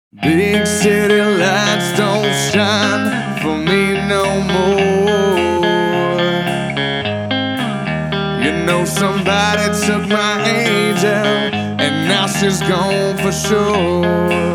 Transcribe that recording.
Big city lights don't shine for me no more. You know somebody took my angel, and now she's gone for sure.